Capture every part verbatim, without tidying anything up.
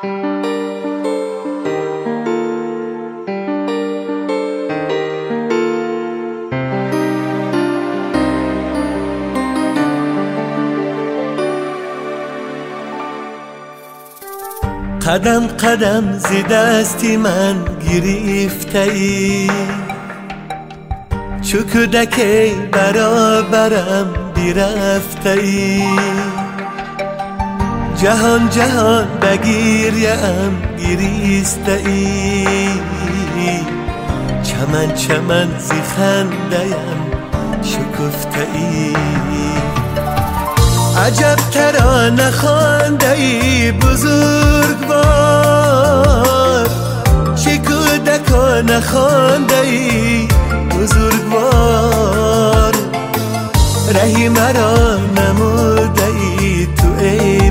قدم قدم زی دستی من گرفته ای، چو کودکی برابرم بیرفته ای. جهان جهان بگیریم گریسته ای، چمن چمن زی خنده‌ام شکفته ای. عجب ترانه خوانده ای بزرگوار، چه کودکانه خوانده ای بزرگوار. رهی مرا نموده ای تو ای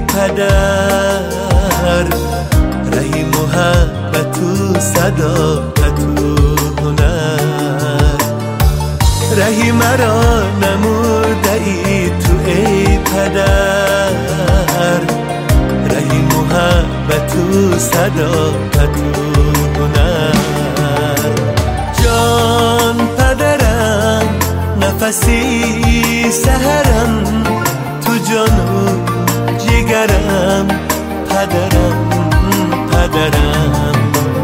پدر، رهی محبت و صداقت و هنر. رهی مرا نموده ای تو ای پدر، رهی محبت و صداقت و هنر. جان پدرم نفسی سحرم، تو جان و جگرم پدرم پدرم.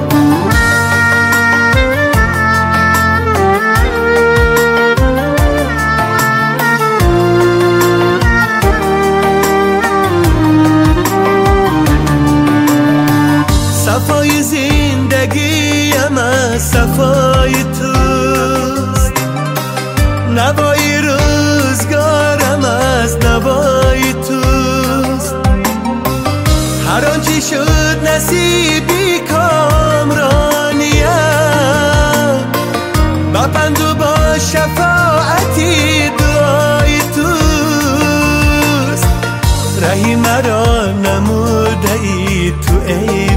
صفای زندگیم از صفای توست، نوای روزگارم از نوای توست. هر آنچه شد نصیبی کامرانیم، با پند و با شفاعتی دعای توست. رهی مرا نموده ای تو ای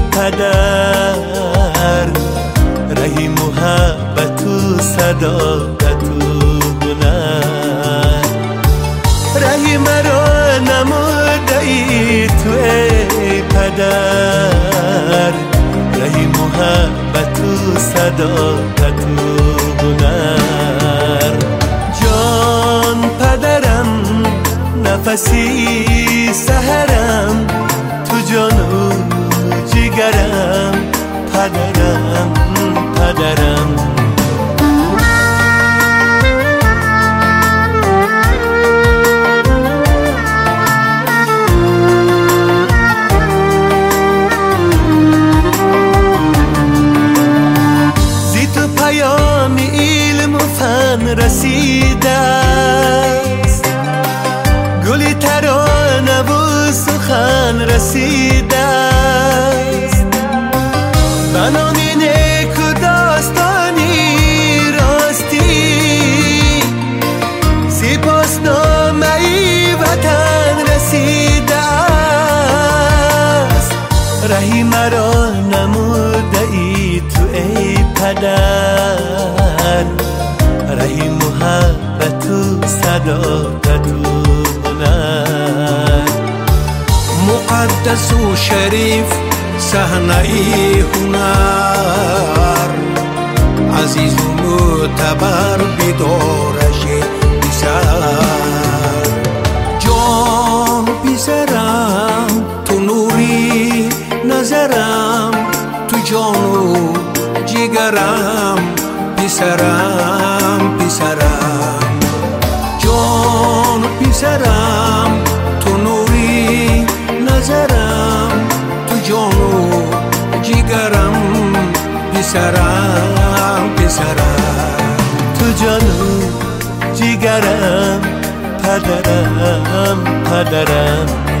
پدر، رهی محبت و صداقت و هنر. رهی مرا نموده ای تو ای پدر، رهی محبت و صداقت و هنر. جان پدرم نفسی سحرم، تو جان و جگرم پدرم پدرم. زی تو پیام علم و فن رسیده است، گلی ترانه و سخن رسیده است. بنام نیک و داستانی راستی، سپاس نامه ای وطن رسیده است. رهی مرا نموده ای تو ای پدر، رهی محبت و صداقت و هنر. مقدس و شریف صحنه ای هنر، عزیز و معتبر بیدارش پسر. جان پسرم تو نوری نظرم، تو جان و جگرم پسرم پسرم. جان پسرم تو نوری نظرم، تو جان و جگرم پسرم پسرم. تو جان و جگرم پدرم پدرم.